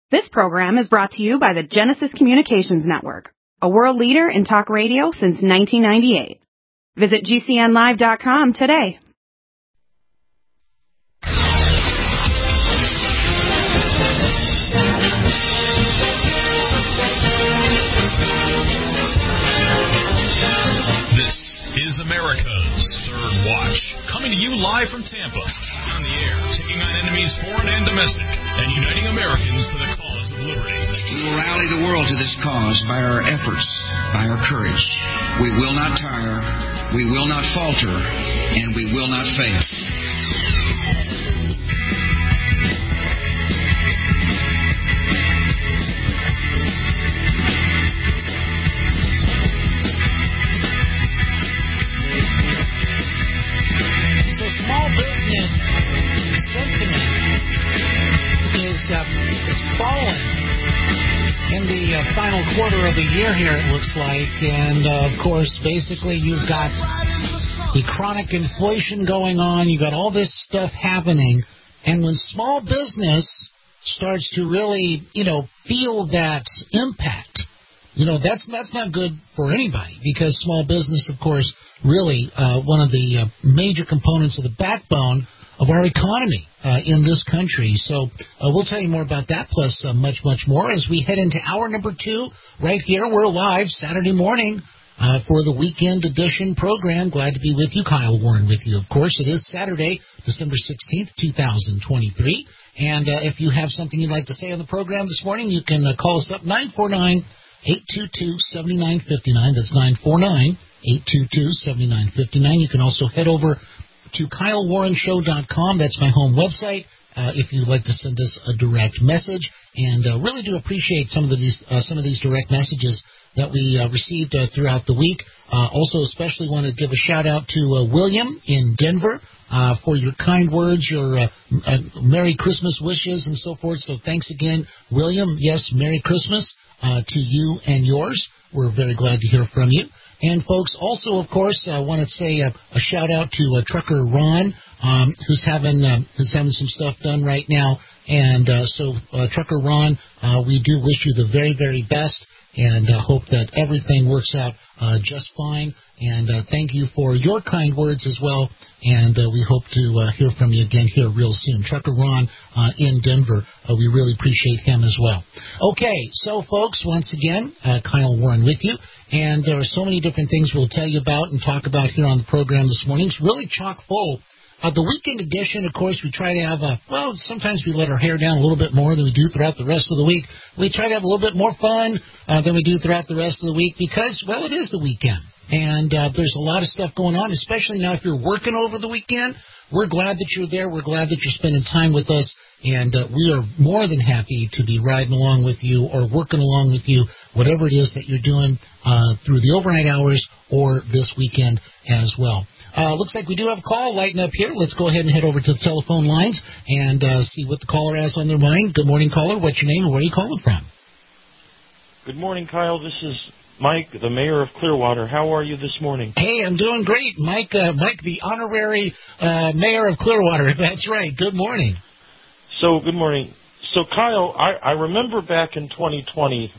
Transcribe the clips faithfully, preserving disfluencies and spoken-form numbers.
This program is brought to you by the Genesis Communications Network, a world leader in talk radio since nineteen ninety-eight. Visit G C N live dot com today. This is America's Third Watch, coming to you live from Tampa. On the air, taking on enemies foreign and domestic, and uniting Americans for the cause of liberty. We will rally the world to this cause by our efforts, by our courage. We will not tire, we will not falter, and we will not fail. So small business sentiment is uh, is falling in the uh, final quarter of the year here, it looks like. And, uh, of course, basically you've got the chronic inflation going on. You've got all this stuff happening. And when small business starts to really, you know, feel that impact, you know, that's that's not good for anybody, because small business, of course, really uh, one of the uh, major components of the backbone of our economy uh, in this country. So uh, we'll tell you more about that, plus uh, much, much more as we head into hour number two right here. We're live Saturday morning uh, for the Weekend Edition program. Glad to be with you. Kyle Warren with you, of course. It is Saturday, December sixteenth, two thousand twenty-three. And uh, if you have something you'd like to say on the program this morning, you can uh, call us up, nine four nine, eight two two, seven nine five nine. That's nine four nine, eight two two, seven nine five nine. You can also head over to Kyle Warren Show dot com. That's my home website. Uh, if you'd like to send us a direct message, and uh, really do appreciate some of these uh, some of these direct messages that we uh, received uh, throughout the week. Uh, also, especially want to give a shout out to uh, William in Denver uh, for your kind words, your uh, uh, Merry Christmas wishes, and so forth. So thanks again, William. Yes, Merry Christmas uh, to you and yours. We're very glad to hear from you. And, folks, also, of course, I uh, want to say a, a shout-out to uh, Trucker Ron, um, who's having uh, who's having some stuff done right now. And uh, so, uh, Trucker Ron, uh, we do wish you the very, very best, and uh, hope that everything works out uh, just fine. And uh, thank you for your kind words as well. And uh, we hope to uh, hear from you again here real soon. Trucker Ron uh, in Denver, uh, we really appreciate him as well. Okay, so, folks, once again, uh, Kyle Warren with you. And there are so many different things we'll tell you about and talk about here on the program this morning. It's really chock full. Uh, the weekend edition, of course, we try to have a, well, sometimes we let our hair down a little bit more than we do throughout the rest of the week. We try to have a little bit more fun uh, than we do throughout the rest of the week because, well, it is the weekend. And uh, there's a lot of stuff going on, especially now if you're working over the weekend. We're glad that you're there. We're glad that you're spending time with us. And uh, we are more than happy to be riding along with you or working along with you, whatever it is that you're doing uh, through the overnight hours or this weekend as well. Uh, looks like we do have a call lighting up here. Let's go ahead and head over to the telephone lines and uh, see what the caller has on their mind. Good morning, caller. What's your name and where are you calling from? Good morning, Kyle. This is Mike, the mayor of Clearwater. How are you this morning? Hey, I'm doing great. Mike, uh, Mike, the honorary uh, mayor of Clearwater. That's right. Good morning. So, good morning. So, Kyle, I, I remember back in twenty twenty,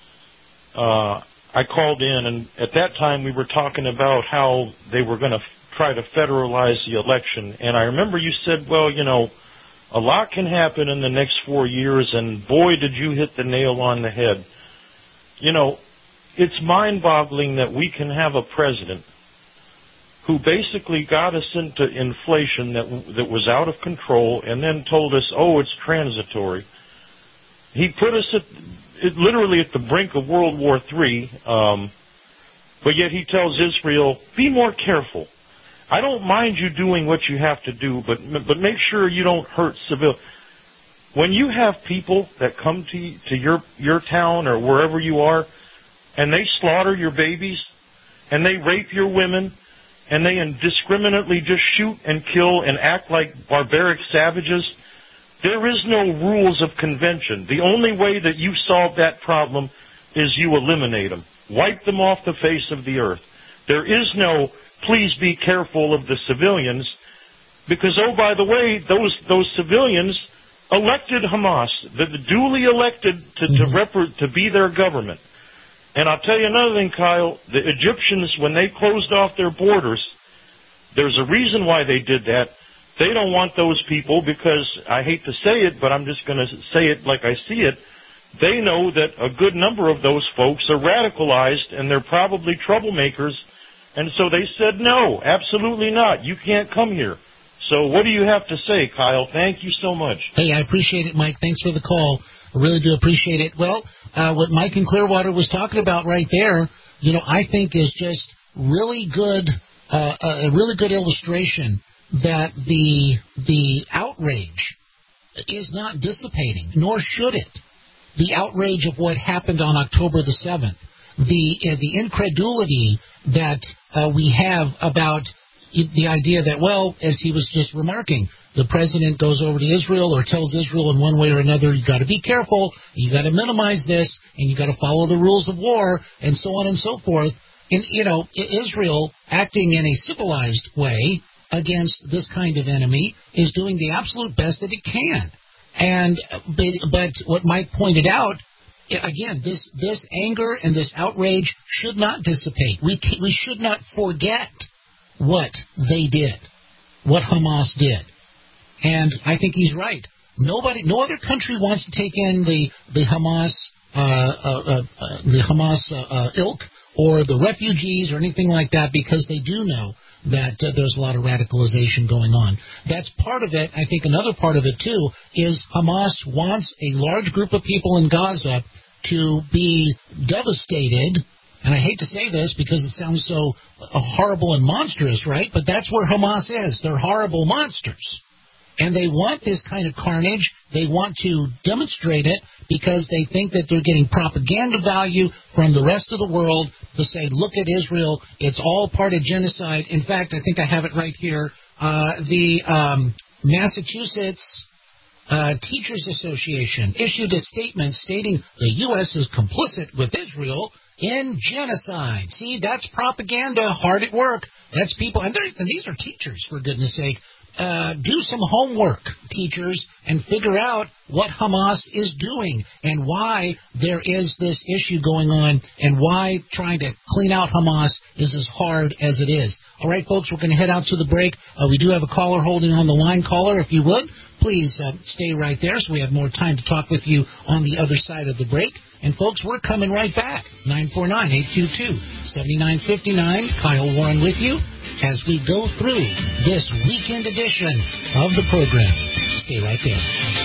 uh, I called in, and at that time we were talking about how they were going to f- try to federalize the election. And I remember you said, well, you know, a lot can happen in the next four years, and boy, did you hit the nail on the head. You know, it's mind-boggling that we can have a president who basically got us into inflation that that was out of control and then told us, oh, it's transitory. He put us at, it, literally at the brink of World War Three, um, but yet he tells Israel, be more careful. I don't mind you doing what you have to do, but but make sure you don't hurt civilians. When you have people that come to to your your town or wherever you are, and they slaughter your babies, and they rape your women, and they indiscriminately just shoot and kill and act like barbaric savages, there is no rules of convention. The only way that you solve that problem is you eliminate them. Wipe them off the face of the earth. There is no, please be careful of the civilians, because, oh, by the way, those those civilians elected Hamas, the, the duly elected to to, Mm-hmm. rep- to be their government. And I'll tell you another thing, Kyle. The Egyptians, when they closed off their borders, there's a reason why they did that. They don't want those people because, I hate to say it, but I'm just going to say it like I see it, they know that a good number of those folks are radicalized and they're probably troublemakers, and so they said, no, absolutely not. You can't come here. So what do you have to say, Kyle? Thank you so much. Hey, I appreciate it, Mike. Thanks for the call. I really do appreciate it. Well, uh, what Mike in Clearwater was talking about right there, you know, I think is just really good, uh, a really good illustration that the the outrage is not dissipating, nor should it. The outrage of what happened on October the seventh, the uh, the incredulity that uh, we have about the idea that, well, as he was just remarking, the president goes over to Israel or tells Israel in one way or another, you got to be careful, you got to minimize this, and you got to follow the rules of war, and so on and so forth. And, you know, Israel, acting in a civilized way against this kind of enemy, is doing the absolute best that it can. And but, but what Mike pointed out, again, this this anger and this outrage should not dissipate. We we should not forget what they did, what Hamas did. And I think he's right. Nobody, no other country wants to take in the the Hamas uh, uh, uh, uh, the Hamas uh, uh, ilk or the refugees or anything like that, because they do know that uh, there's a lot of radicalization going on. That's part of it. I think another part of it, too, is Hamas wants a large group of people in Gaza to be devastated. And I hate to say this because it sounds so uh, horrible and monstrous, right? But that's where Hamas is. They're horrible monsters. And they want this kind of carnage. They want to demonstrate it because they think that they're getting propaganda value from the rest of the world to say, look at Israel, it's all part of genocide. In fact, I think I have it right here. Uh, the um, Massachusetts uh, Teachers Association issued a statement stating the U S is complicit with Israel in genocide. See, that's propaganda, hard at work. That's people, and, and these are teachers, for goodness sake. Uh, do some homework, teachers, and figure out what Hamas is doing and why there is this issue going on and why trying to clean out Hamas is as hard as it is. All right, folks, we're going to head out to the break. Uh, we do have a caller holding on the line. Caller, if you would, please uh, stay right there so we have more time to talk with you on the other side of the break. And, folks, we're coming right back. nine four nine, eight two two, seven nine five nine. Kyle Warren with you as we go through this weekend edition of the program. Stay right there.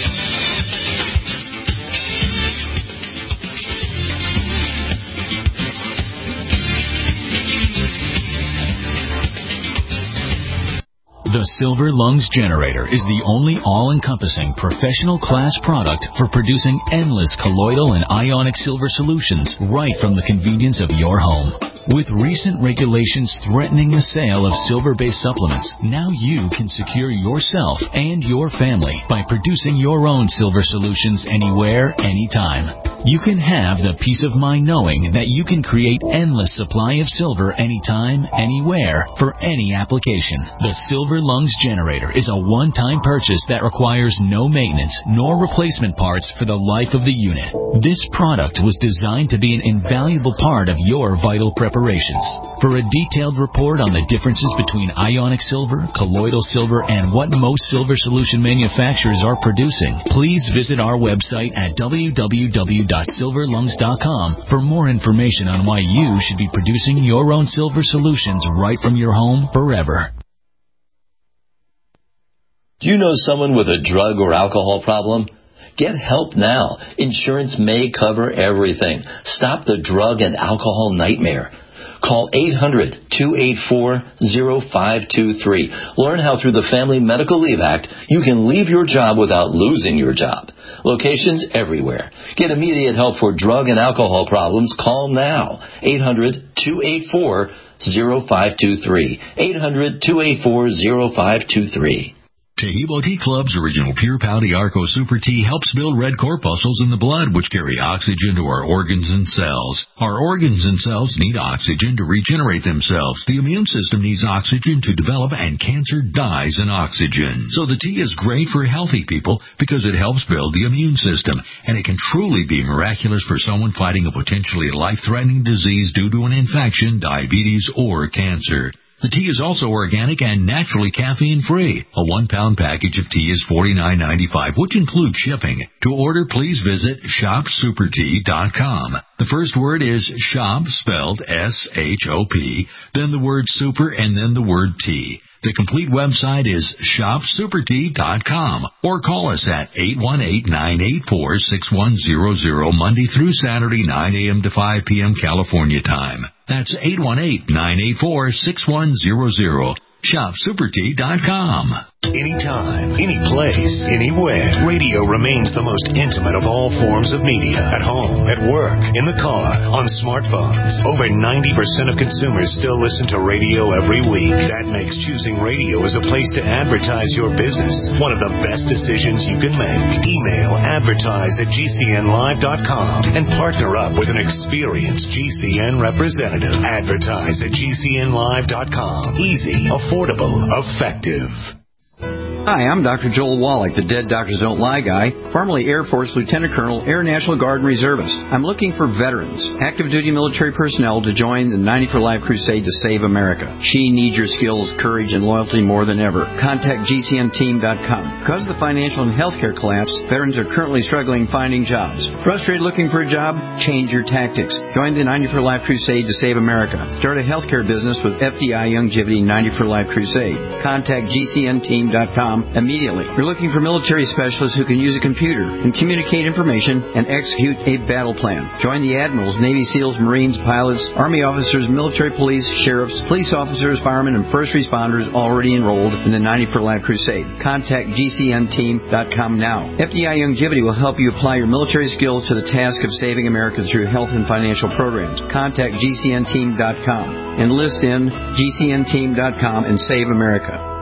The Silver Lungs Generator is the only all-encompassing professional-class product for producing endless colloidal and ionic silver solutions right from the convenience of your home. With recent regulations threatening the sale of silver-based supplements, now you can secure yourself and your family by producing your own silver solutions anywhere, anytime. You can have the peace of mind knowing that you can create endless supply of silver anytime, anywhere, for any application. The Silver Lungs Generator is a one-time purchase that requires no maintenance nor replacement parts for the life of the unit. This product was designed to be an invaluable part of your vital preparations. For a detailed report on the differences between ionic silver, colloidal silver, and what most silver solution manufacturers are producing, please visit our website at w w w dot silver lungs dot com for more information on why you should be producing your own silver solutions right from your home forever. Do you know someone with a drug or alcohol problem? Get help now. Insurance may cover everything. Stop the drug and alcohol nightmare. Call eight hundred, two eight four, zero five two three. Learn how through the Family Medical Leave Act you can leave your job without losing your job. Locations everywhere. Get immediate help for drug and alcohol problems. Call now. eight hundred, two eight four, zero five two three. eight hundred, two eight four, zero five two three. Tahibo Tea Club's original Pure Pouty Arco Super Tea helps build red corpuscles in the blood, which carry oxygen to our organs and cells. Our organs and cells need oxygen to regenerate themselves. The immune system needs oxygen to develop, and cancer dies in oxygen. So the tea is great for healthy people because it helps build the immune system, and it can truly be miraculous for someone fighting a potentially life-threatening disease due to an infection, diabetes, or cancer. The tea is also organic and naturally caffeine-free. A one-pound package of tea is forty-nine ninety-five, which includes shipping. To order, please visit shop super tea dot com. The first word is shop, spelled S H O P, then the word super, and then the word tea. The complete website is shop super tea dot com, or call us at eight one eight, nine eight four, six one zero zero Monday through Saturday, nine a.m. to five p.m. California time. That's eight one eight, nine eight four, six one zero zero. shop super tea dot com. Anytime, any place, anywhere, radio remains the most intimate of all forms of media. At home, at work, in the car, on smartphones. Over ninety percent of consumers still listen to radio every week. That makes choosing radio as a place to advertise your business one of the best decisions you can make. Email advertise at G C N live dot com and partner up with an experienced G C N representative. Advertise at G C N live dot com. Easy, affordable, effective. Hi, I'm Doctor Joel Wallach, the Dead Doctors Don't Lie guy, formerly Air Force Lieutenant Colonel, Air National Guard and Reservist. I'm looking for veterans, active duty military personnel to join the ninety for Life crusade to save America. She needs your skills, courage, and loyalty more than ever. Contact G C N team dot com. Because of the financial and healthcare collapse, veterans are currently struggling finding jobs. Frustrated looking for a job? Change your tactics. Join the ninety for Life crusade to save America. Start a healthcare business with F D I Longevity ninety for Life crusade. Contact G C N team dot com immediately. You're looking for military specialists who can use a computer and communicate information and execute a battle plan. Join the admirals, Navy SEALs, Marines, pilots, Army officers, military police, sheriffs, police officers, firemen, and first responders already enrolled in the ninety for Life crusade. Contact G C N team dot com now. F D I Longevity will help you apply your military skills to the task of saving America through health and financial programs. Contact G C N team dot com. Enlist in G C N team dot com and save America.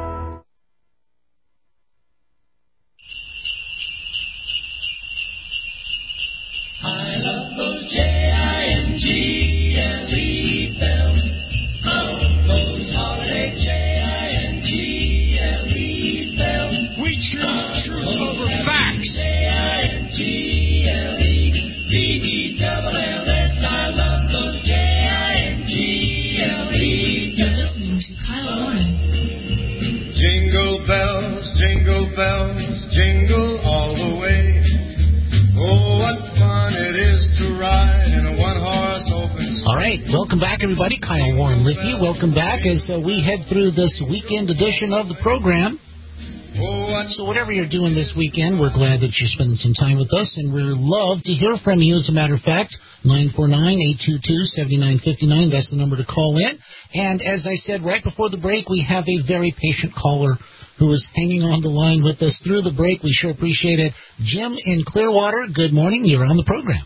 Everybody, Kyle Warren with you. Welcome back as uh, we head through this weekend edition of the program. So whatever you're doing this weekend, we're glad that you're spending some time with us, and we'd love to hear from you. As a matter of fact, nine four nine, eight two two, seven nine five nine, that's the number to call in. And as I said right before the break, we have a very patient caller who is hanging on the line with us through the break. We sure appreciate it. Jim in Clearwater, good morning. You're on the program.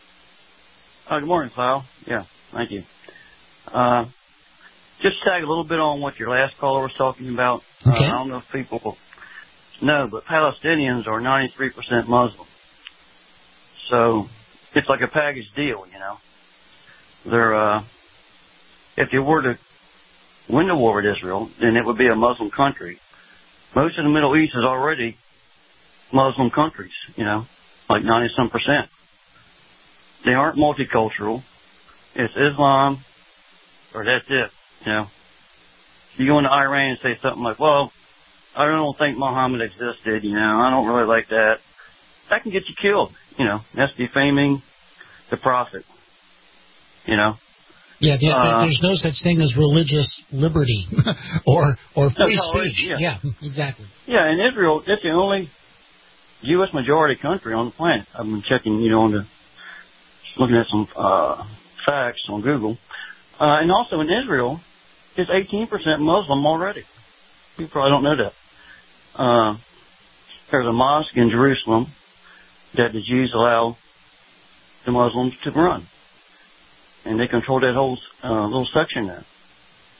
Uh, good morning, Kyle. Yeah, thank you. Uh, just tag a little bit on what your last caller was talking about. Okay. Uh, I don't know if people know, but Palestinians are ninety-three percent Muslim. So it's like a package deal, you know. They're, uh, if you were to win the war with Israel, then it would be a Muslim country. Most of the Middle East is already Muslim countries, you know, like ninety-some percent. They aren't multicultural. It's Islam, or that's it, you know. You go into Iran and say something like, well, I don't think Muhammad existed, you know, I don't really like that. That can get you killed, you know. That's defaming the prophet, you know. Yeah, yeah uh, there's no such thing as religious liberty or or free no, speech. Yeah. yeah, exactly. Yeah, and Israel, it's the only U S majority country on the planet. I've been checking, you know, on the, looking at some uh, facts on Google. Uh, and also in Israel, it's eighteen percent Muslim already. People probably don't know that. Uh, there's a mosque in Jerusalem that the Jews allow the Muslims to run. And they control that whole uh, little section there.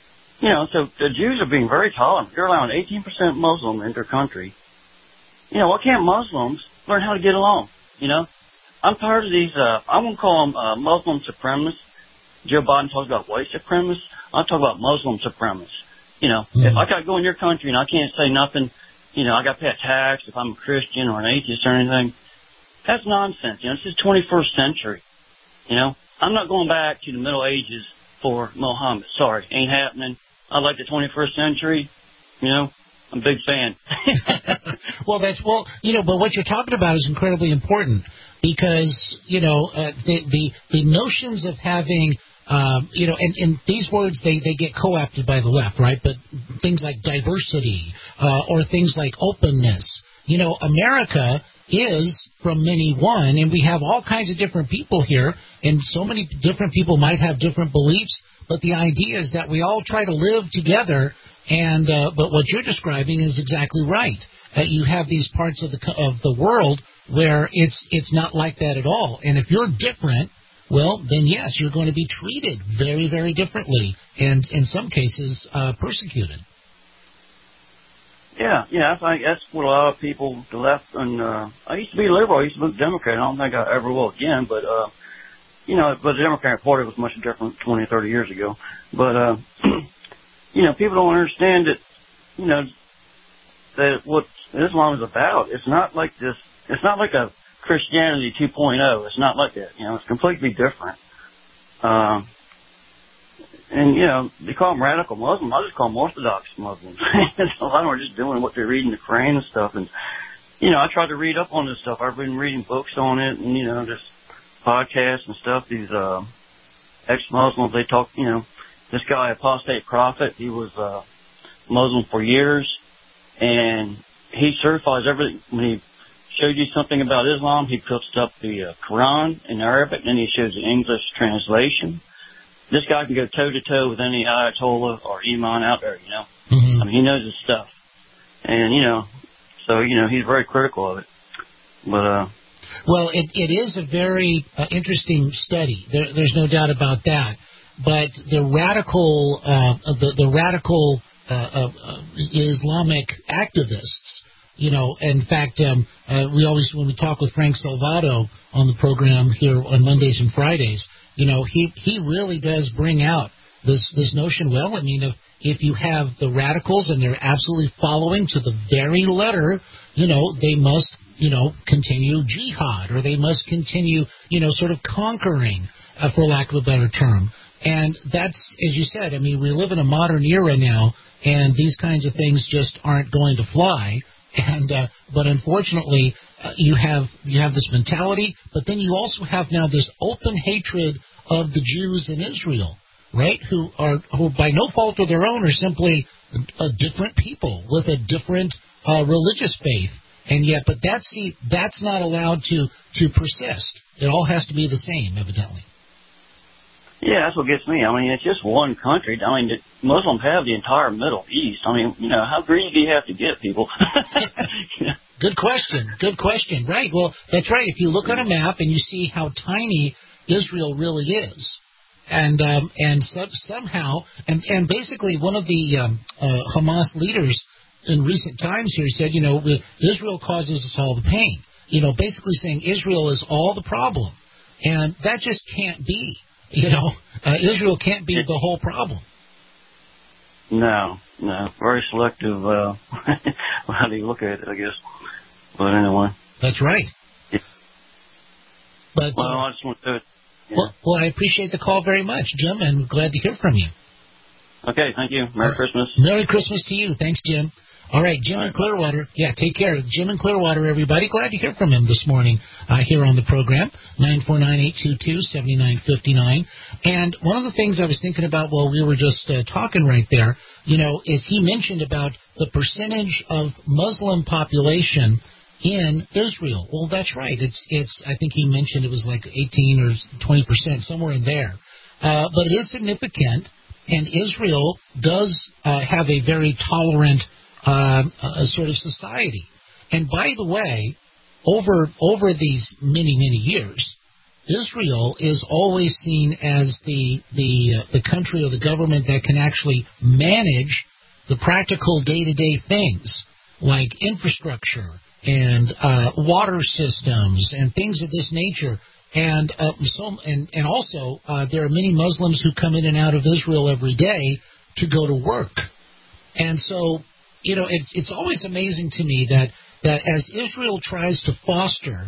you know, so the Jews are being very tolerant. They're allowing eighteen percent Muslim in their country. You know, why can't Muslims learn how to get along? You know, I'm tired of these, uh, I won't call them uh, Muslim supremacists. Joe Biden talks about white supremacists. I talk about Muslim supremacists. You know, mm. if I got to go in your country and I can't say nothing, you know, I got to pay a tax if I'm a Christian or an atheist or anything, that's nonsense. You know, this is twenty-first century. You know, I'm not going back to the Middle Ages for Muhammad. Sorry, ain't happening. I like the twenty-first century. You know, I'm a big fan. Well, that's, well, you know, but what you're talking about is incredibly important because, you know, uh, the, the, the notions of having, um, you know, and, and these words, they, they get co-opted by the left, right? But things like diversity uh, or things like openness, you know, America is from many one, and we have all kinds of different people here, and so many different people might have different beliefs, but the idea is that we all try to live together, and uh, but what you're describing is exactly right. Uh, you have these parts of the of the world where it's it's not like that at all, and if you're different, well, then yes, you're going to be treated very, very differently, and in some cases, uh, persecuted. Yeah, yeah, I think that's what a lot of people, the left, and uh, I used to be liberal, I used to vote Democrat. I don't think I ever will again, but, uh, you know, but the Democratic Party was much different twenty, thirty years ago. But, uh, you know, people don't understand that, you know, that what Islam is about. It's not like this, it's not like a Christianity two point oh. It's not like that, you know, it's completely different. Um, And, you know, they call them radical Muslim. I just call them Orthodox Muslims. A lot of them are just doing what they read in the Quran and stuff. And, you know, I try to read up on this stuff. I've been reading books on it and, you know, just podcasts and stuff. These uh, ex-Muslims, they talk, you know, this guy, Apostate Prophet, he was uh, Muslim for years. And he certifies everything. When he shows you something about Islam, he puts up the uh, Quran in Arabic, and then he shows the English translation. This guy can go toe-to-toe with any Ayatollah or Imam out there, you know. Mm-hmm. I mean, he knows his stuff. And, you know, so, you know, he's very critical of it. But, uh... Well, it, it is a very uh, interesting study. There, there's no doubt about that. But the radical, uh, the, the radical uh, uh, Islamic activists, you know, in fact, um, uh, we always, when we talk with Frank Salvato on the program here on Mondays and Fridays, you know, he, he really does bring out this, this notion, well, I mean, if, if you have the radicals and they're absolutely following to the very letter, you know, they must, you know, continue jihad, or they must continue, you know, sort of conquering, uh, for lack of a better term. And that's, as you said, I mean, we live in a modern era now, and these kinds of things just aren't going to fly. And uh, but unfortunately, uh, you have you have this mentality, but then you also have now this open hatred of the Jews in Israel, right? Who are who by no fault of their own are simply a, a different people with a different uh, religious faith, and yet, but that's see, that's not allowed to to persist. It all has to be the same, evidently. Yeah, that's what gets me. I mean, it's just one country. I mean, the Muslims have the entire Middle East. I mean, you know, how greedy do you have to get, people? Yeah. Good question. Good question. Right. Well, that's right. If you look on a map and you see how tiny Israel really is, and um, and so, somehow, and, and basically one of the um, uh, Hamas leaders in recent times here said, you know, Israel causes us all the pain. You know, basically saying Israel is all the problem. And that just can't be. You know, uh, Israel can't be the whole problem. No, no. Very selective. Uh, how do you look at it, I guess. But anyway. That's right. Yeah. But, well, uh, I just want to... Yeah. Well, well, I appreciate the call very much, Jim, and glad to hear from you. Okay, thank you. Merry uh, Christmas. Merry Christmas to you. Thanks, Jim. All right, Jim in Clearwater. Yeah, take care. Jim in Clearwater, everybody. Glad to hear from him this morning uh, here on the program, nine four nine, eight two two, seven nine five nine. And one of the things I was thinking about while we were just uh, talking right there, you know, is he mentioned about the percentage of Muslim population in Israel. Well, that's right. It's, it's. I think he mentioned it was like eighteen or twenty percent, somewhere in there. Uh, but it is significant, and Israel does uh, have a very tolerant Uh, a sort of society. And by the way, over over these many, many years, Israel is always seen as the the uh, the country or the government that can actually manage the practical day-to-day things like infrastructure and uh, water systems and things of this nature. And uh, so and and also uh, there are many Muslims who come in and out of Israel every day to go to work. And so, you know, it's it's always amazing to me that that as Israel tries to foster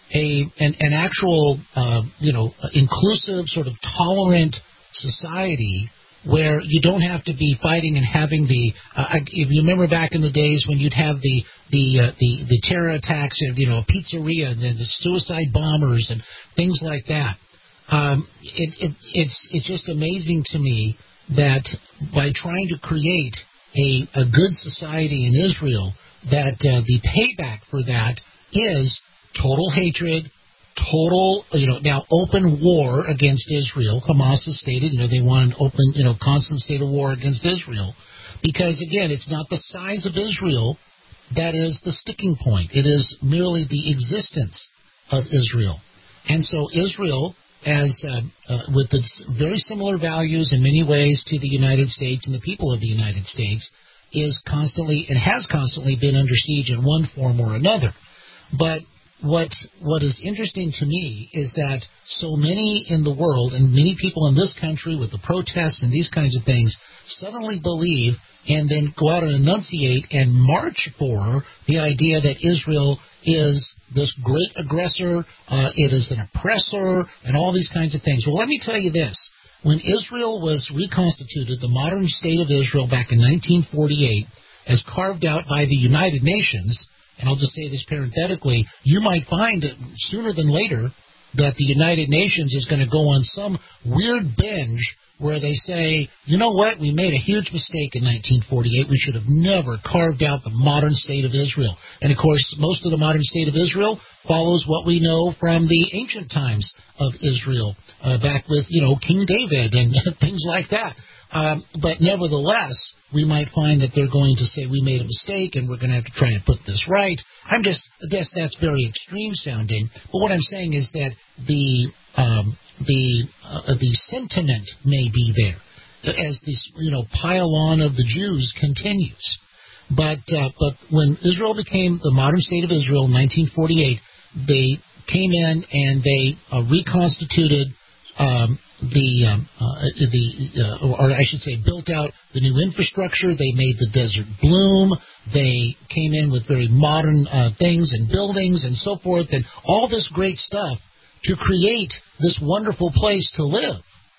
a an, an actual, uh, you know, inclusive, sort of tolerant society where you don't have to be fighting and having the, uh, if you remember back in the days when you'd have the the uh, the, the terror attacks at, you know, a pizzeria, the, the suicide bombers and things like that. Um, it, it, it's it's just amazing to me that by trying to create a, a good society in Israel, that uh, the payback for that is total hatred, total, you know, now open war against Israel. Hamas has stated, you know, they want an open, you know, constant state of war against Israel. Because, again, it's not the size of Israel that is the sticking point. It is merely the existence of Israel. And so Israel, as uh, uh, with its very similar values in many ways to the United States and the people of the United States, is constantly and has constantly been under siege in one form or another. But What what is interesting to me is that so many in the world and many people in this country with the protests and these kinds of things suddenly believe and then go out and enunciate and march for the idea that Israel is this great aggressor, uh, it is an oppressor, and all these kinds of things. Well, let me tell you this. When Israel was reconstituted, the modern state of Israel back in nineteen forty-eight, as carved out by the United Nations, and I'll just say this parenthetically, you might find that sooner than later that the United Nations is going to go on some weird binge where they say, you know what, we made a huge mistake in nineteen forty-eight. We should have never carved out the modern state of Israel. And, of course, most of the modern state of Israel follows what we know from the ancient times of Israel, uh, back with, you know, King David and things like that. Um, but nevertheless, we might find that they're going to say we made a mistake and we're going to have to try and put this right. I'm just, this, that's very extreme sounding. But what I'm saying is that the um, the uh, the sentiment may be there as this, you know, pile on of the Jews continues. But uh, but when Israel became the modern state of Israel in nineteen forty-eight, they came in and they uh, reconstituted um, the um, uh, the uh, or I should say built out the new infrastructure. They made the desert bloom. They came in with very modern uh, things and buildings and so forth and all this great stuff to create this wonderful place to live.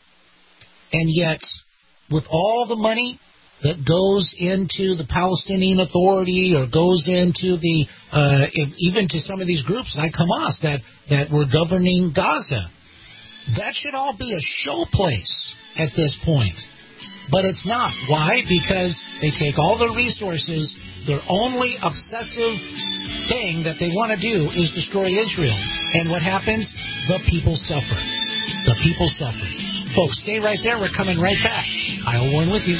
And yet, with all the money that goes into the Palestinian Authority or goes into the uh, even to some of these groups like Hamas that that were governing Gaza, that should all be a show place at this point. But it's not. Why? Because they take all their resources. Their only obsessive thing that they want to do is destroy Israel. And what happens? The people suffer. The people suffer. Folks, stay right there. We're coming right back. Kyle Warren with you.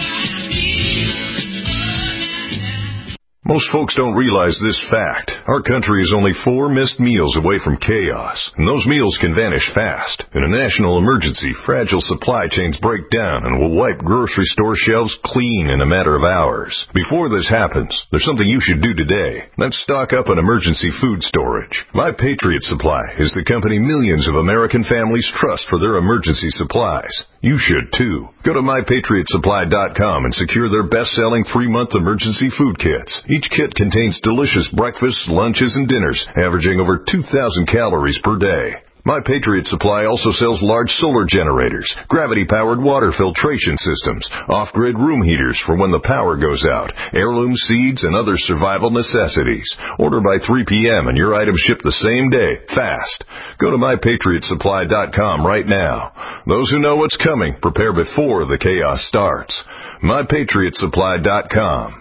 Most folks don't realize this fact. Our country is only four missed meals away from chaos, and those meals can vanish fast. In a national emergency, fragile supply chains break down and will wipe grocery store shelves clean in a matter of hours. Before this happens, there's something you should do today. That's stock up on emergency food storage. My Patriot Supply is the company millions of American families trust for their emergency supplies. You should, too. Go to my patriot supply dot com and secure their best-selling three-month emergency food kits. Each kit contains delicious breakfasts, lunches, and dinners, averaging over two thousand calories per day. My Patriot Supply also sells large solar generators, gravity-powered water filtration systems, off-grid room heaters for when the power goes out, heirloom seeds, and other survival necessities. Order by three p.m. and your items ship the same day, fast. Go to my patriot supply dot com right now. Those who know what's coming prepare before the chaos starts. my patriot supply dot com.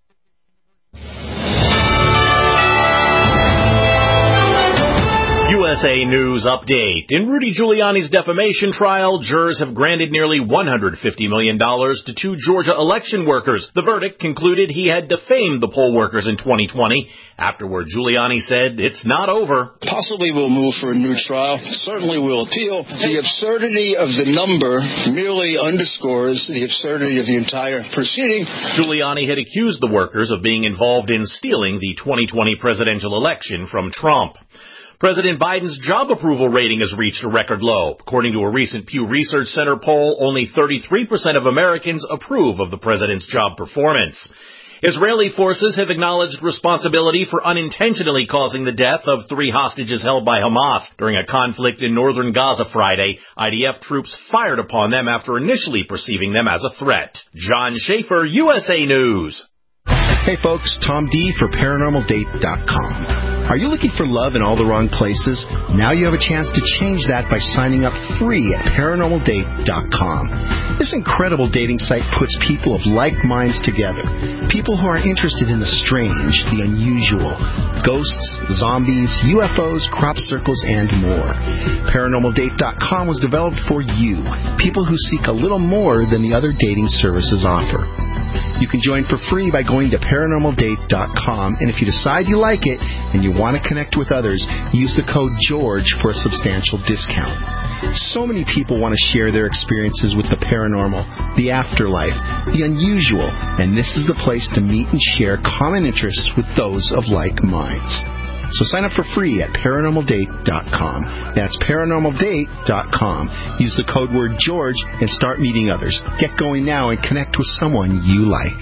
U S S A News Update. In Rudy Giuliani's defamation trial, jurors have granted nearly one hundred fifty million dollars to two Georgia election workers. The verdict concluded he had defamed the poll workers in twenty twenty. Afterward, Giuliani said it's not over. Possibly we'll move for a new trial. Certainly we'll appeal. The absurdity of the number merely underscores the absurdity of the entire proceeding. Giuliani had accused the workers of being involved in stealing the twenty twenty presidential election from Trump. President Biden's job approval rating has reached a record low. According to a recent Pew Research Center poll, only thirty-three percent of Americans approve of the president's job performance. Israeli forces have acknowledged responsibility for unintentionally causing the death of three hostages held by Hamas during a conflict in northern Gaza Friday. I D F troops fired upon them after initially perceiving them as a threat. John Schaefer, U S A News. Hey folks, Tom D for paranormal date dot com. Are you looking for love in all the wrong places? Now you have a chance to change that by signing up free at paranormal date dot com. This incredible dating site puts people of like minds together. People who are interested in the strange, the unusual, ghosts, zombies, U F Os, crop circles, and more. paranormal date dot com was developed for you, people who seek a little more than the other dating services offer. You can join for free by going to paranormal date dot com, and if you decide you like it and you want to connect with others, use the code GEORGE for a substantial discount. So many people want to share their experiences with the paranormal, the afterlife, the unusual, and this is the place to meet and share common interests with those of like minds. So sign up for free at paranormal date dot com. That's paranormal date dot com. Use the code word George and start meeting others. Get going now and connect with someone you like.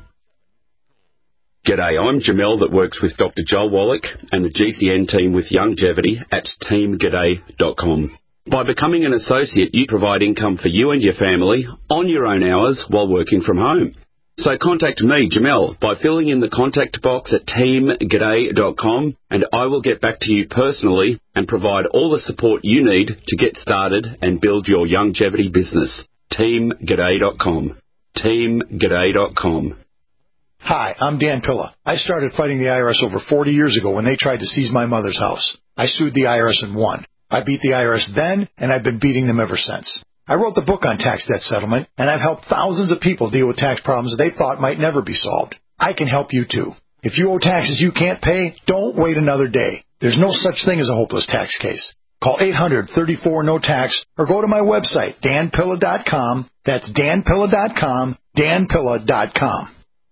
G'day, I'm Jamel that works with Doctor Joel Wallach and the G C N team with Longevity at team g'day dot com. By becoming an associate, you provide income for you and your family on your own hours while working from home. So contact me, Jamel, by filling in the contact box at team g'day dot com, and I will get back to you personally and provide all the support you need to get started and build your longevity business. team g'day dot com. team g'day dot com. Hi, I'm Dan Pilla. I started fighting the I R S over forty years ago when they tried to seize my mother's house. I sued the I R S and won. I beat the I R S then, and I've been beating them ever since. I wrote the book on tax debt settlement, and I've helped thousands of people deal with tax problems they thought might never be solved. I can help you too. If you owe taxes you can't pay, don't wait another day. There's no such thing as a hopeless tax case. Call eight hundred, thirty-four, no tax or go to my website, dan pilla dot com. That's dan pilla dot com, dan pilla dot com.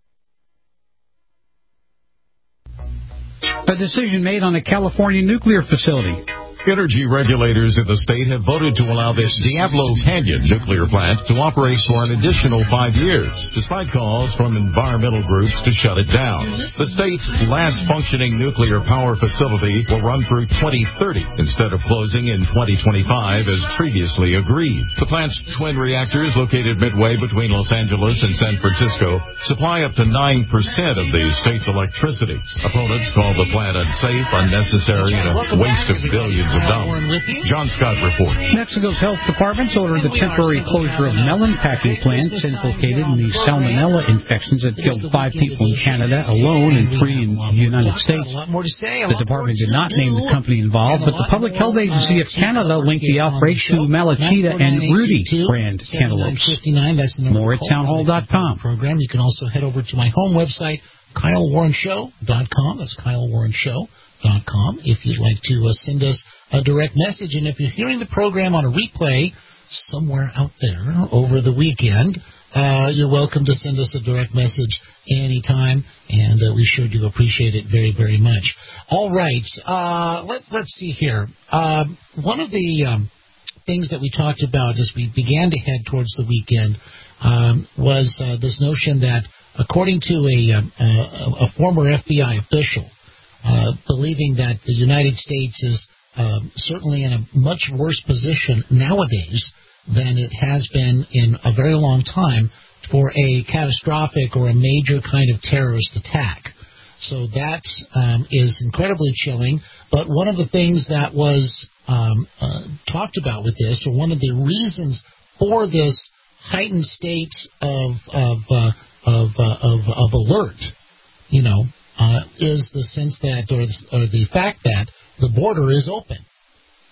A decision made on a California nuclear facility. Energy regulators in the state have voted to allow this Diablo Canyon nuclear plant to operate for an additional five years, despite calls from environmental groups to shut it down. The state's last functioning nuclear power facility will run through twenty thirty instead of closing in twenty twenty-five as previously agreed. The plant's twin reactors, located midway between Los Angeles and San Francisco, supply up to nine percent of the state's electricity. Opponents call the plant unsafe, unnecessary, and a waste of billions of dollars. John Scott reports. Mexico's health departments ordered the temporary closure of melon packing plants implicated in the salmonella infections that killed five people in Canada alone and three in the United States. The department did not name the company involved, but the Public Health Agency of Canada linked the outbreak to Malachita and Rudy brand cantaloupes. More at townhall dot com. Program. You can also head over to my home website, Kyle Warren Show dot com. That's Kyle Warren Show dot com if you'd like to uh, send us a direct message. And if you're hearing the program on a replay somewhere out there over the weekend, uh, you're welcome to send us a direct message anytime, and uh, we sure do appreciate it very, very much. All right, uh, let's let's see here. Uh, one of the um, things that we talked about as we began to head towards the weekend um, was uh, this notion that, according to a, a, a former F B I official, uh, believing that the United States is Um, certainly in a much worse position nowadays than it has been in a very long time for a catastrophic or a major kind of terrorist attack. So that um, is incredibly chilling. But one of the things that was um, uh, talked about with this, or one of the reasons for this heightened state of of uh, of, uh, of of alert, you know, uh, is the sense that, or, or the fact that the border is open.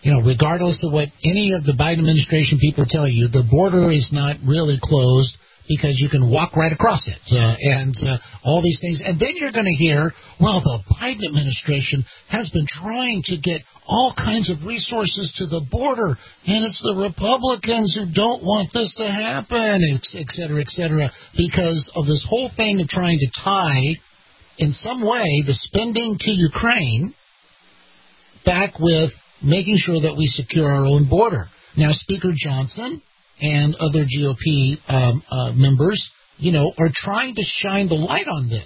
you know, regardless of what any of the Biden administration people tell you, the border is not really closed because you can walk right across it, uh, and uh, all these things. And then you're going to hear, well, the Biden administration has been trying to get all kinds of resources to the border, and it's the Republicans who don't want this to happen, et cetera, et cetera, because of this whole thing of trying to tie, in some way, the spending to Ukraine back with making sure that we secure our own border. Now, Speaker Johnson and other G O P um, uh, members, you know, are trying to shine the light on this.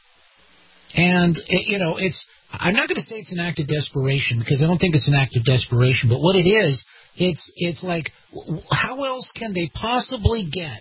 And, it, you know, it's, I'm not going to say it's an act of desperation, because I don't think it's an act of desperation, but what it is, it's, it's like, how else can they possibly get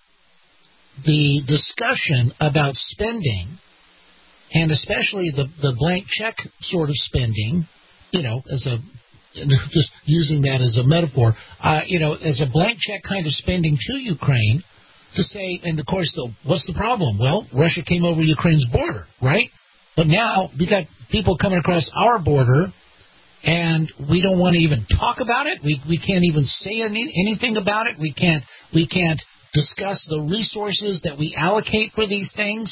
the discussion about spending, and especially the, the blank check sort of spending, you know, as a, just using that as a metaphor, uh, you know, as a blank check kind of spending to Ukraine, to say, and of course, the, what's the problem? Well, Russia came over Ukraine's border, right? But now we got people coming across our border, and we don't want to even talk about it. We we can't even say any, anything about it. We can't we can't discuss the resources that we allocate for these things.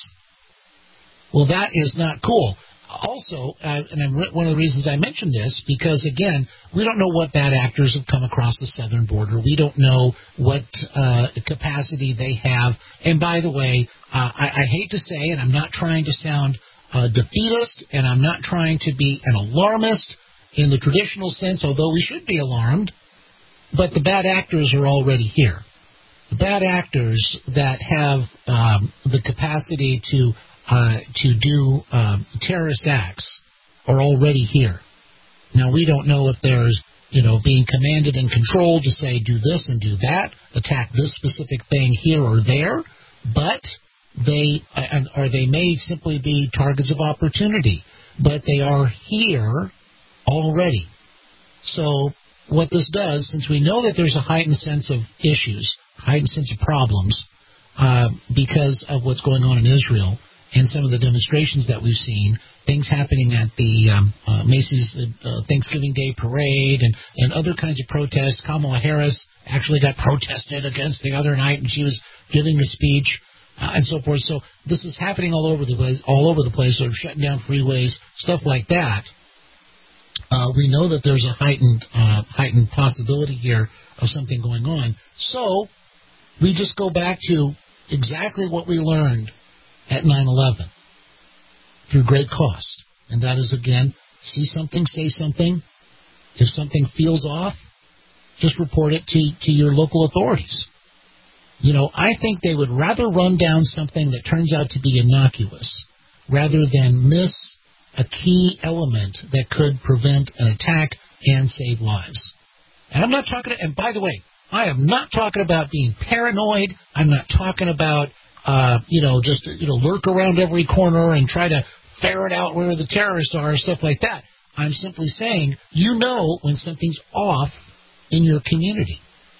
Well, that is not cool. Also, uh, and I'm, one of the reasons I mentioned this, because, again, we don't know what bad actors have come across the southern border. We don't know what uh, capacity they have. And by the way, uh, I, I hate to say, and I'm not trying to sound uh, defeatist, and I'm not trying to be an alarmist in the traditional sense, although we should be alarmed, but the bad actors are already here. The bad actors that have um, the capacity to Uh, to do uh, terrorist acts are already here. Now, we don't know if there's, you know, being commanded and controlled to say do this and do that, attack this specific thing here or there, but they, uh, or they may simply be targets of opportunity, but they are here already. So what this does, since we know that there's a heightened sense of issues, heightened sense of problems, uh, because of what's going on in Israel, and some of the demonstrations that we've seen, things happening at the um, uh, Macy's uh, Thanksgiving Day Parade and, and other kinds of protests. Kamala Harris actually got protested against the other night, and she was giving a speech uh, and so forth. So this is happening all over the place, all over the place. They're shutting down freeways, stuff like that. Uh, we know that there's a heightened, uh, heightened possibility here of something going on. So we just go back to exactly what we learned at nine eleven, through great cost. And that is, again, see something, say something. If something feels off, just report it to, to your local authorities. You know, I think they would rather run down something that turns out to be innocuous rather than miss a key element that could prevent an attack and save lives. And I'm not talking, and by the way, I am not talking about being paranoid. I'm not talking about Uh, you know, just, you know, lurk around every corner and try to ferret out where the terrorists are, stuff like that. I'm simply saying, you know when something's off in your community.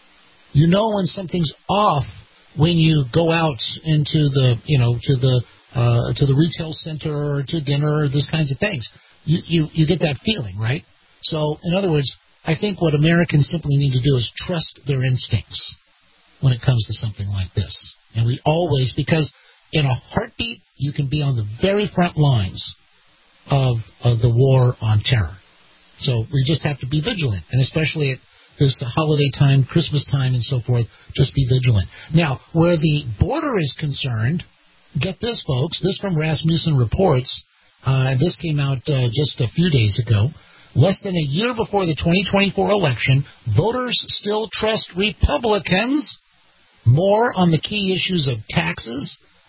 You know when something's off when you go out into the, you know, to the uh, to the retail center or to dinner or these kinds of things. You, you, you get that feeling, right? So, in other words, I think what Americans simply need to do is trust their instincts when it comes to something like this. And we always, because in a heartbeat, you can be on the very front lines of, of the war on terror. So we just have to be vigilant, and especially at this holiday time, Christmas time, and so forth, just be vigilant. Now, where the border is concerned, get this, folks, this from Rasmussen Reports, uh, and this came out uh, just a few days ago. Less than a year before the twenty twenty-four election, voters still trust Republicans more on the key issues of taxes.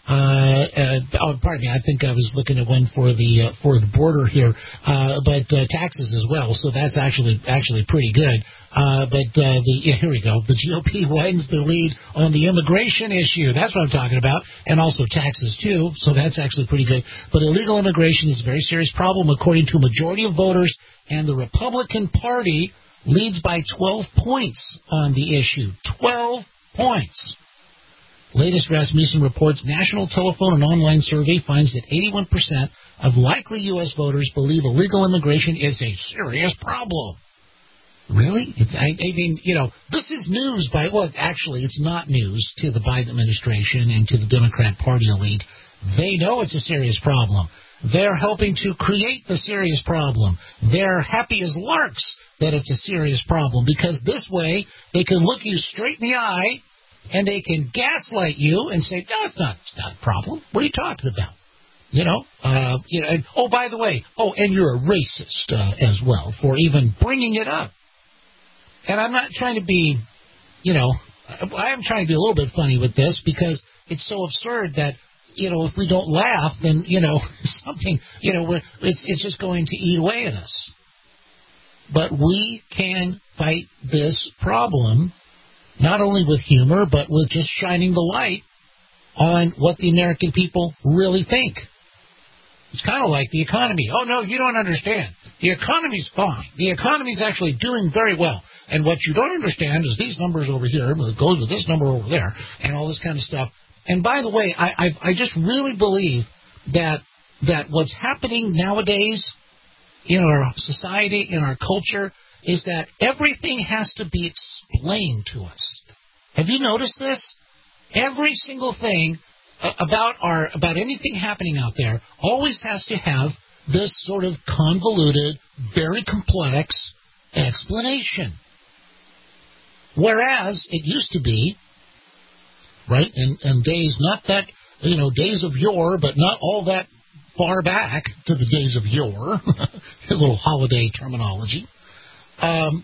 Uh, uh, oh, pardon me, I think I was looking at one for the uh, for the border here, uh, but uh, taxes as well. So that's actually actually pretty good. Uh, but uh, the yeah, here we go. The G O P widens the lead on the immigration issue. That's what I'm talking about, and also taxes too. So that's actually pretty good. But illegal immigration is a very serious problem, according to a majority of voters, and the Republican Party leads by twelve points on the issue. twelve points. Latest Rasmussen Reports national telephone and online survey finds that eighty-one percent of likely U S voters believe illegal immigration is a serious problem. Really? It's, I, I mean, you know, this is news by, well, actually, it's not news to the Biden administration and to the Democrat Party elite. They know it's a serious problem. They're helping to create the serious problem. They're happy as larks that it's a serious problem because this way they can look you straight in the eye and they can gaslight you and say, no, it's not, it's not a problem. What are you talking about? You know, uh, you know, and, oh, by the way, oh, and you're a racist uh, as well for even bringing it up. And I'm not trying to be, you know, I am trying to be a little bit funny with this because it's so absurd that, you know, if we don't laugh, then, you know, something, you know, we're, it's it's just going to eat away at us. But we can fight this problem not only with humor, but with just shining the light on what the American people really think. It's kind of like the economy. Oh, no, you don't understand. The economy's fine. The economy's actually doing very well. And what you don't understand is these numbers over here, it goes with this number over there, and all this kind of stuff. And by the way, I I, I just really believe that that what's happening nowadays in our society, in our culture, is that everything has to be explained to us. Have you noticed this? Every single thing about our about anything happening out there always has to have this sort of convoluted, very complex explanation. Whereas it used to be, right, in, in days not that, you know, days of yore, but not all that far back to the days of yore, his little holiday terminology, um,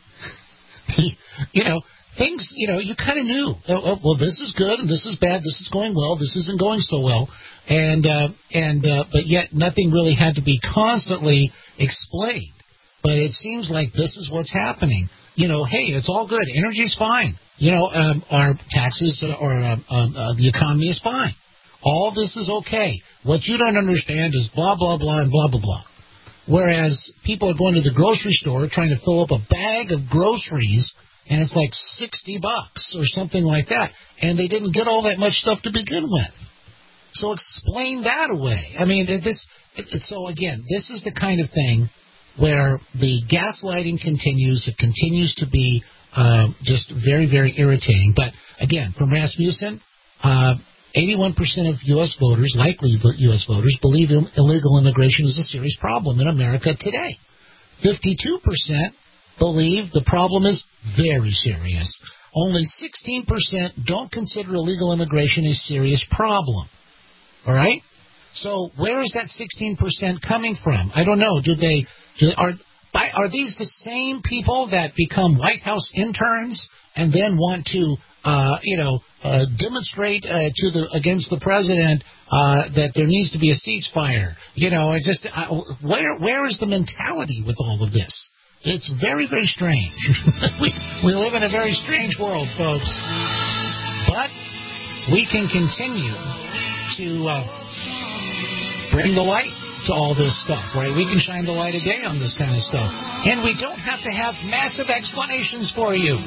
you know, things, you know, you kind of knew, oh, oh, well, this is good and this is bad, this is going well, this isn't going so well, and, uh, and uh, but yet nothing really had to be constantly explained. But it seems like this is what's happening. You know, hey, it's all good. Energy's fine. You know, um, our taxes or uh, um, uh, the economy is fine. All this is okay. What you don't understand is blah, blah, blah, and blah, blah, blah. Whereas people are going to the grocery store trying to fill up a bag of groceries, and it's like sixty bucks or something like that, and they didn't get all that much stuff to begin with. So explain that away. I mean, this. So again, this is the kind of thing where the gaslighting continues. It continues to be uh, just very, very irritating. But again, from Rasmussen, uh, eighty-one percent of U S voters, likely U S voters, believe illegal immigration is a serious problem in America today. fifty-two percent believe the problem is very serious. Only sixteen percent don't consider illegal immigration a serious problem. All right? So where is that sixteen percent coming from? I don't know. Do they do, are are these the same people that become White House interns and then want to uh, you know uh, demonstrate uh, to the against the president uh, that there needs to be a ceasefire? You know, it just uh, where where is the mentality with all of this? It's very, very strange. we we live in a very strange world, folks. But we can continue to uh, bring the light to all this stuff, right? We can shine the light of day on this kind of stuff. And we don't have to have massive explanations for you.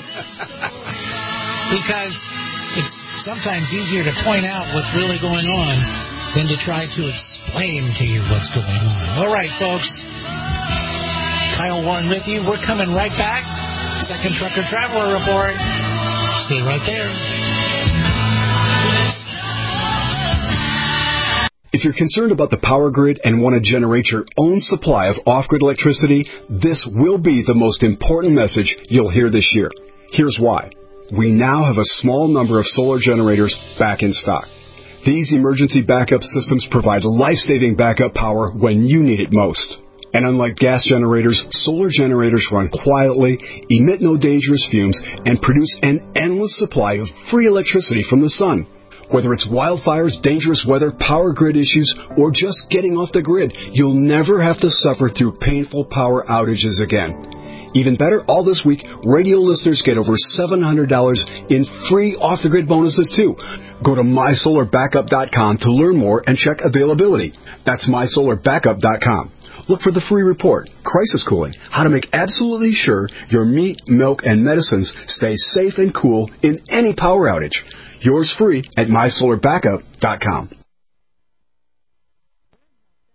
Because it's sometimes easier to point out what's really going on than to try to explain to you what's going on. All right, folks. Kyle Warren with you. We're coming right back. Second Trucker Traveler Report. Stay right there. If you're concerned about the power grid and want to generate your own supply of off-grid electricity, this will be the most important message you'll hear this year. Here's why. We now have a small number of solar generators back in stock. These emergency backup systems provide life-saving backup power when you need it most. And unlike gas generators, solar generators run quietly, emit no dangerous fumes, and produce an endless supply of free electricity from the sun. Whether it's wildfires, dangerous weather, power grid issues, or just getting off the grid, you'll never have to suffer through painful power outages again. Even better, all this week, radio listeners get over seven hundred dollars in free off-the-grid bonuses, too. Go to my solar backup dot com to learn more and check availability. That's my solar backup dot com. Look for the free report, Crisis Cooling, how to make absolutely sure your meat, milk, and medicines stay safe and cool in any power outage. Yours free at my solar backup dot com.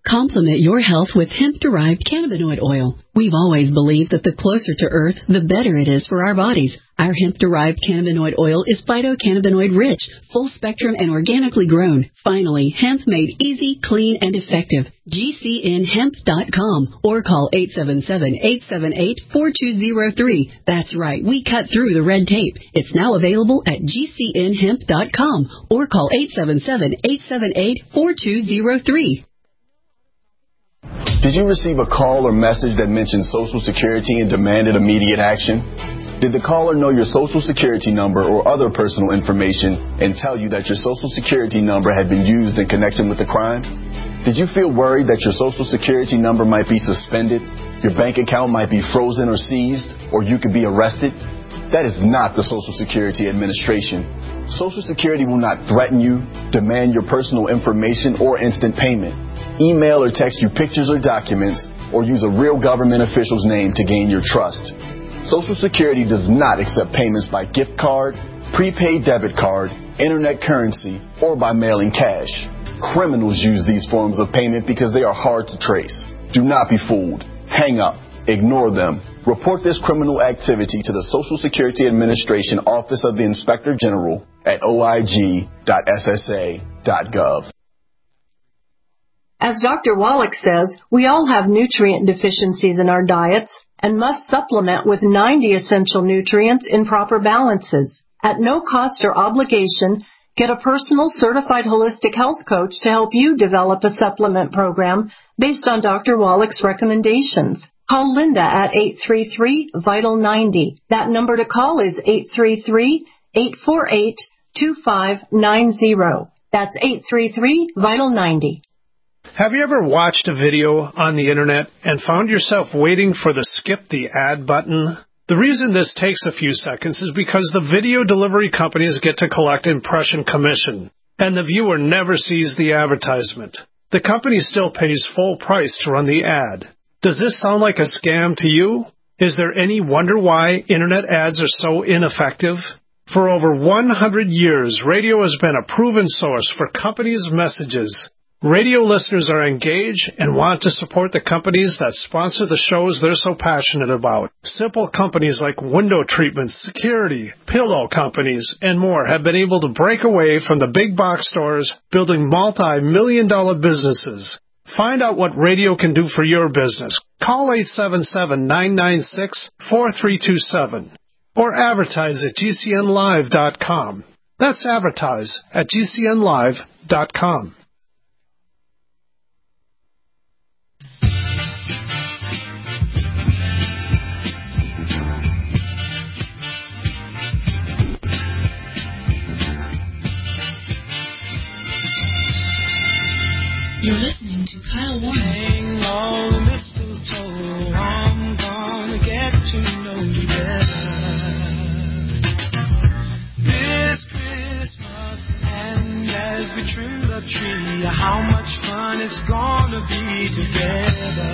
Complement your health with hemp-derived cannabinoid oil. We've always believed that the closer to Earth, the better it is for our bodies. Our hemp-derived cannabinoid oil is phytocannabinoid-rich, full-spectrum, and organically grown. Finally, hemp made easy, clean, and effective. G C N hemp dot com or call eight seven seven, eight seven eight, four two zero three. That's right, we cut through the red tape. It's now available at G C N hemp dot com or call eight seven seven, eight seven eight, four two zero three. Did you receive a call or message that mentioned Social Security and demanded immediate action? Did the caller know your Social Security number or other personal information and tell you that your Social Security number had been used in connection with the crime? Did you feel worried that your Social Security number might be suspended, your bank account might be frozen or seized, or you could be arrested? That is not the Social Security Administration. Social Security will not threaten you, demand your personal information, or instant payment, email or text you pictures or documents, or use a real government official's name to gain your trust. Social Security does not accept payments by gift card, prepaid debit card, internet currency, or by mailing cash. Criminals use these forms of payment because they are hard to trace. Do not be fooled. Hang up. Ignore them. Report this criminal activity to the Social Security Administration Office of the Inspector General at o i g dot s s a dot gov. As Doctor Wallach says, we all have nutrient deficiencies in our diets and must supplement with ninety essential nutrients in proper balances. At no cost or obligation, get a personal certified holistic health coach to help you develop a supplement program based on Doctor Wallach's recommendations. Call Linda at eight three three, vital ninety. That number to call is eight three three, eight four eight, two five nine zero. That's eight three three, vital ninety. Have you ever watched a video on the internet and found yourself waiting for the skip the ad button? The reason this takes a few seconds is because the video delivery companies get to collect impression commission, and the viewer never sees the advertisement. The company still pays full price to run the ad. Does this sound like a scam to you? Is there any wonder why internet ads are so ineffective? For over one hundred years, radio has been a proven source for companies' messages. Radio listeners are engaged and want to support the companies that sponsor the shows they're so passionate about. Simple companies like window treatments, security, pillow companies, and more have been able to break away from the big box stores, building multi-million dollar businesses. Find out what radio can do for your business. Call eight seven seven, nine nine six, four three two seven or advertise at G C N live dot com. That's advertise at G C N live dot com. You're listening to Kyle Warren. Hang on the mistletoe, I'm gonna get to know you better. This Christmas, and as we trim the tree, how much fun it's gonna be together.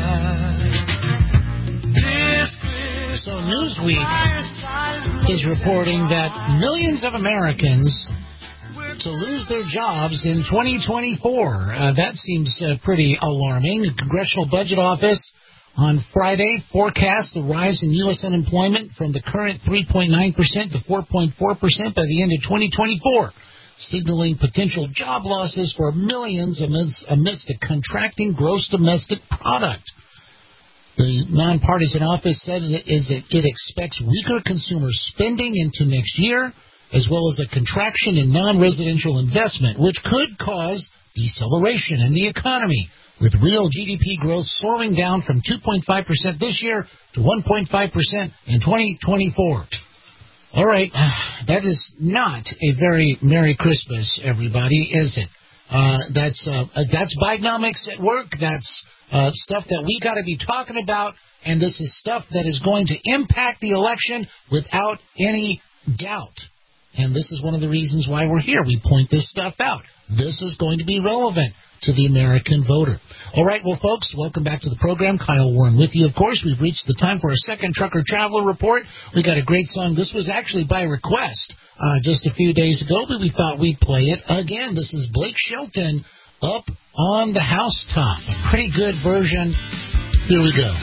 This Christmas, so Newsweek is reporting that millions of Americans to lose their jobs in twenty twenty-four. Uh, that seems uh, pretty alarming. The Congressional Budget Office on Friday forecast the rise in U S unemployment from the current three point nine percent to four point four percent by the end of twenty twenty-four, signaling potential job losses for millions amidst, amidst a contracting gross domestic product. The nonpartisan office said is that it expects weaker consumer spending into next year, as well as a contraction in non-residential investment, which could cause deceleration in the economy, with real G D P growth slowing down from two point five percent this year to one point five percent in twenty twenty-four. All right, that is not a very Merry Christmas, everybody, is it? Uh, that's uh, that's Bidenomics at work. That's uh, stuff that we got to be talking about, and this is stuff that is going to impact the election without any doubt. And this is one of the reasons why we're here. We point this stuff out. This is going to be relevant to the American voter. All right, well, folks, welcome back to the program. Kyle Warren with you, of course. We've reached the time for our second Trucker Traveler Report. We got a great song. This was actually by request uh, just a few days ago, but we thought we'd play it again. This is Blake Shelton, Up on the Housetop. A pretty good version. Here we go.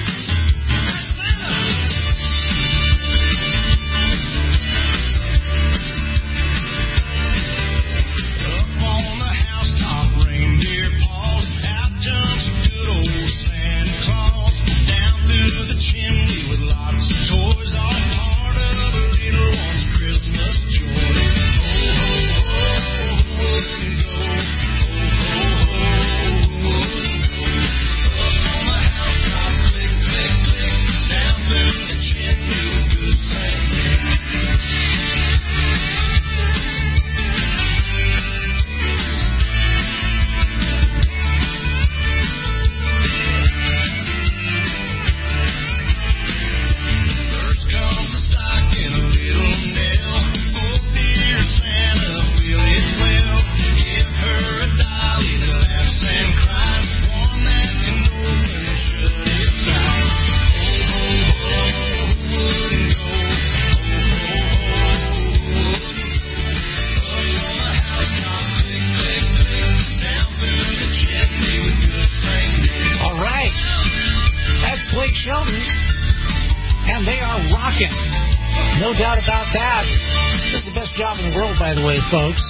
Folks,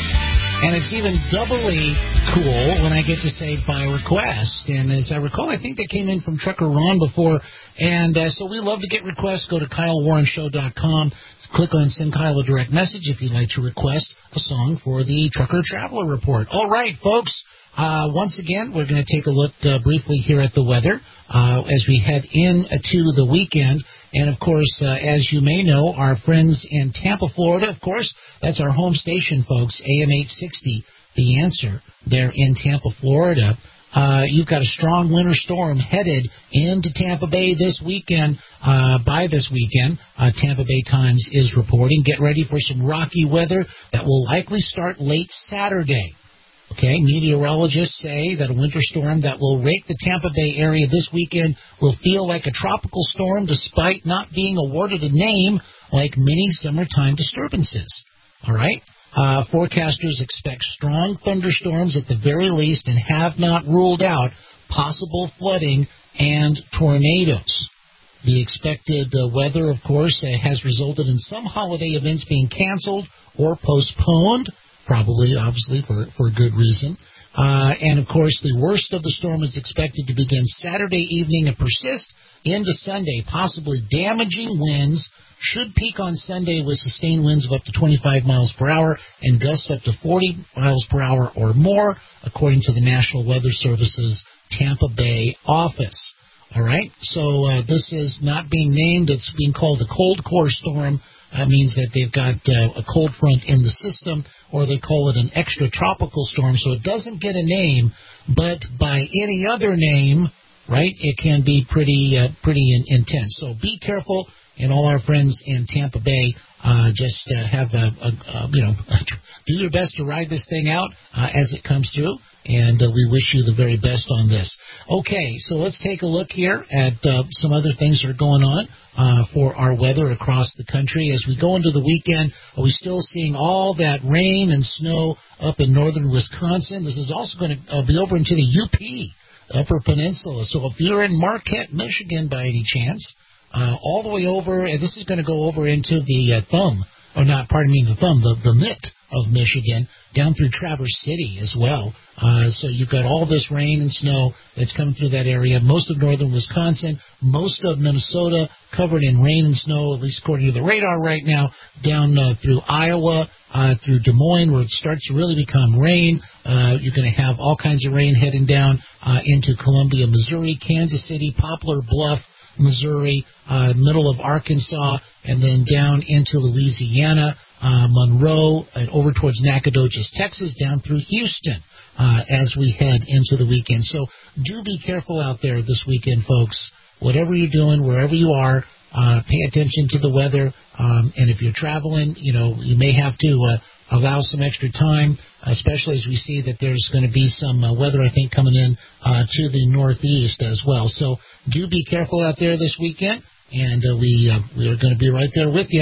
and it's even doubly cool when I get to say by request. And as I recall, I think they came in from Trucker Ron before, and uh, so we love to get requests. Go to Kyle Warren Show dot com, click on Send Kyle a direct message if you'd like to request a song for the Trucker Traveler Report. All right, folks, uh, once again, we're going to take a look uh, briefly here at the weather uh, as we head into the weekend. And, of course, uh, as you may know, our friends in Tampa, Florida, of course, that's our home station, folks, A M eight sixty, The Answer, there in Tampa, Florida. Uh, you've got a strong winter storm headed into Tampa Bay this weekend. Uh, by this weekend, uh, Tampa Bay Times is reporting. Get ready for some rocky weather that will likely start late Saturday. Okay, meteorologists say that a winter storm that will rake the Tampa Bay area this weekend will feel like a tropical storm despite not being awarded a name like many summertime disturbances. All right? Uh, forecasters expect strong thunderstorms at the very least and have not ruled out possible flooding and tornadoes. The expected uh, weather, of course, uh, has resulted in some holiday events being canceled or postponed. Probably, obviously, for, for good reason. Uh, and, of course, the worst of the storm is expected to begin Saturday evening and persist into Sunday. Possibly damaging winds should peak on Sunday with sustained winds of up to twenty-five miles per hour and gusts up to forty miles per hour or more, according to the National Weather Service's Tampa Bay office. All right? So uh, this is not being named. It's being called a cold core storm. That means that they've got uh, a cold front in the system, or they call it an extratropical storm, so it doesn't get a name, but by any other name, right, it can be pretty uh, pretty in, intense. So be careful, and all our friends in Tampa Bay, uh, just uh, have a, a, a, you know, do your best to ride this thing out uh, as it comes through, and uh, we wish you the very best on this. Okay, so let's take a look here at uh, some other things that are going on Uh, for our weather across the country. As we go into the weekend, are we still seeing all that rain and snow up in northern Wisconsin? This is also going to uh, be over into the U P, Upper Peninsula. So if you're in Marquette, Michigan, by any chance, uh, all the way over, and this is going to go over into the uh, thumb, or not, pardon me, the thumb, the, the mitt of Michigan, down through Traverse City as well. Uh, so you've got all this rain and snow that's coming through that area. Most of northern Wisconsin, most of Minnesota covered in rain and snow, at least according to the radar right now, down uh, through Iowa, uh, through Des Moines, where it starts to really become rain. Uh, you're going to have all kinds of rain heading down uh, into Columbia, Missouri, Kansas City, Poplar Bluff, Missouri, uh, middle of Arkansas, and then down into Louisiana, uh, Monroe, and over towards Nacogdoches, Texas, down through Houston uh, as we head into the weekend. So do be careful out there this weekend, folks. Whatever you're doing, wherever you are, uh, pay attention to the weather. Um, and if you're traveling, you know, you may have to uh, allow some extra time, especially as we see that there's going to be some uh, weather, I think, coming in uh, to the northeast as well. So do be careful out there this weekend, and uh, we uh, we are going to be right there with you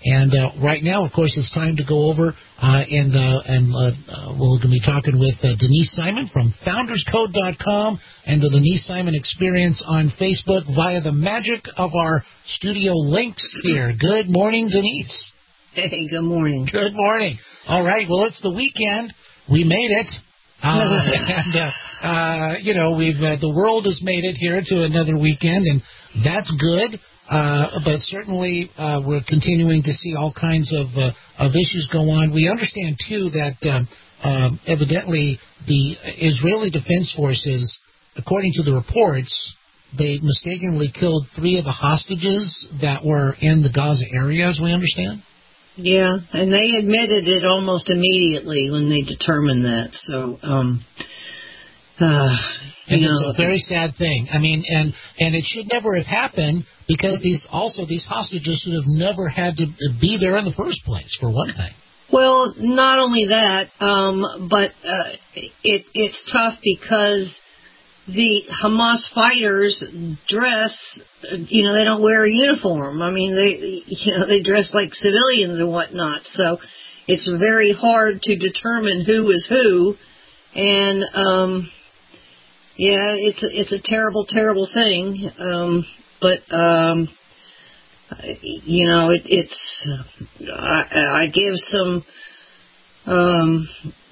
And uh, right now, of course, it's time to go over uh, and uh, and uh, uh, we're going to be talking with uh, Denise Simon from founders code dot com and the Denise Simon Experience on Facebook via the magic of our studio links here. Good morning, Denise. Hey, good morning. Good morning. All right, well, it's the weekend. We made it. Uh, and, uh, uh, you know, we've uh, the world has made it here to another weekend, and that's good. Uh, but certainly uh, we're continuing to see all kinds of uh, of issues go on. We understand, too, that um, um, evidently the Israeli Defense Forces, according to the reports, they mistakenly killed three of the hostages that were in the Gaza area, as we understand. Yeah, and they admitted it almost immediately when they determined that. So, um, uh, you and know, it's a very sad thing. I mean, and and it should never have happened because these also these hostages should have never had to be there in the first place. For one thing. Well, not only that, um, but uh, it it's tough because the Hamas fighters dress, you know, they don't wear a uniform. I mean, they, you know, they dress like civilians and whatnot. So it's very hard to determine who is who. And, um, yeah, it's a, it's a terrible, terrible thing. Um, but, um, you know, it, it's, I, I give some, um,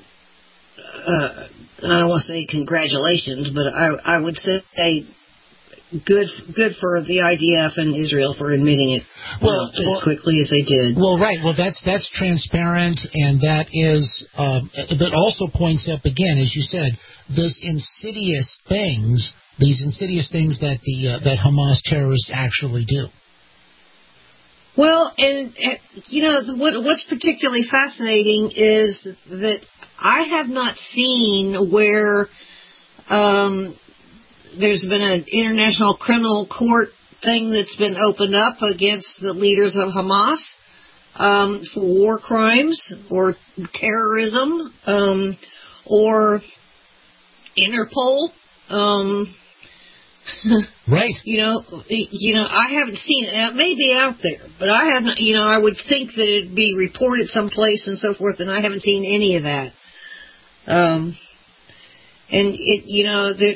uh, I don't want to say congratulations, but I, I would say good good for the I D F and Israel for admitting it well, uh, as well, quickly as they did. Well, right. Well, that's that's transparent, and that is, um, but also points up again, as you said, those insidious things, these insidious things that the uh, that Hamas terrorists actually do. Well, and, and you know what, what's particularly fascinating is that I have not seen where um, there's been an international criminal court thing that's been opened up against the leaders of Hamas um, for war crimes or terrorism um, or Interpol. Um, right. You know, you know, I haven't seen it. It may be out there, but I haven't. You know, I would think that it'd be reported someplace and so forth, and I haven't seen any of that. Um, and it, you know, there,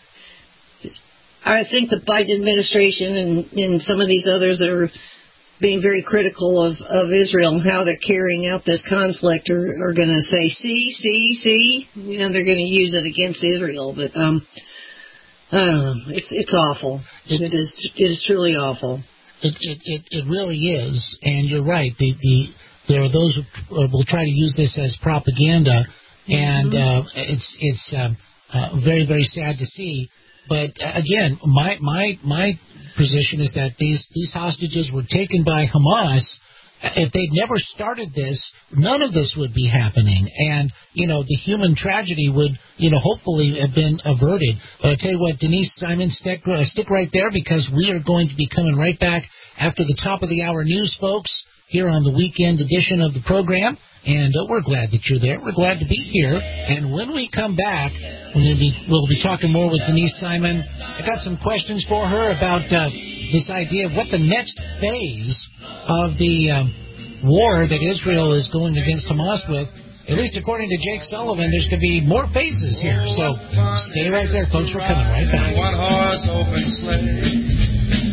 I think the Biden administration and, and some of these others that are being very critical of, of Israel and how they're carrying out this conflict are, are going to say, see, see, see, you know, they're going to use it against Israel. But, um, I don't know. It's, it's awful. It, it is, it is truly awful. It, it, it, it really is. And you're right. The, the, there are those who will try to use this as propaganda. And uh, it's it's uh, uh, very, very sad to see. But uh, again, my my my position is that these these hostages were taken by Hamas. If they'd never started this, none of this would be happening. And, you know, the human tragedy would, you know, hopefully have been averted. But I tell you what, Denise Simon, stick, uh, stick right there because we are going to be coming right back after the top of the hour news, folks, here on the weekend edition of the program. And uh, we're glad that you're there. We're glad to be here. And when we come back, we're gonna be, we'll be talking more with Denise Simon. I got some questions for her about uh, this idea of what the next phase of the um, war that Israel is going against Hamas with. At least according to Jake Sullivan, there's going to be more phases here. So stay right there, folks. We're coming right back. One horse open sleigh.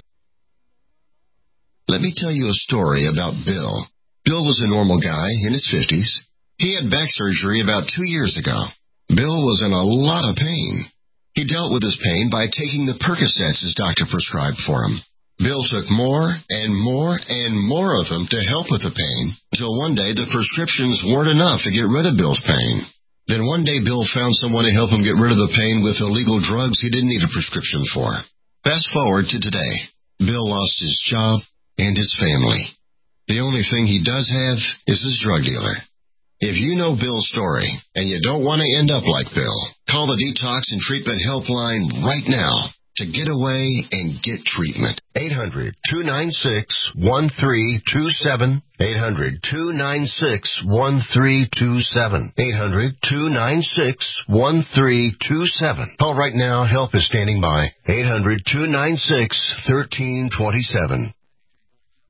Let me tell you a story about Bill. Bill was a normal guy in his fifties. He had back surgery about two years ago. Bill was in a lot of pain. He dealt with his pain by taking the Percocets his doctor prescribed for him. Bill took more and more and more of them to help with the pain, until one day the prescriptions weren't enough to get rid of Bill's pain. Then one day Bill found someone to help him get rid of the pain with illegal drugs he didn't need a prescription for. Fast forward to today. Bill lost his job and his family. The only thing he does have is his drug dealer. If you know Bill's story and you don't want to end up like Bill, call the Detox and Treatment Helpline right now to get away and get treatment. eight hundred, two nine six, one three two seven. eight hundred, two nine six, one three two seven. eight hundred, two nine six, one three two seven. Call right now. Help is standing by. eight hundred, two nine six, one three two seven.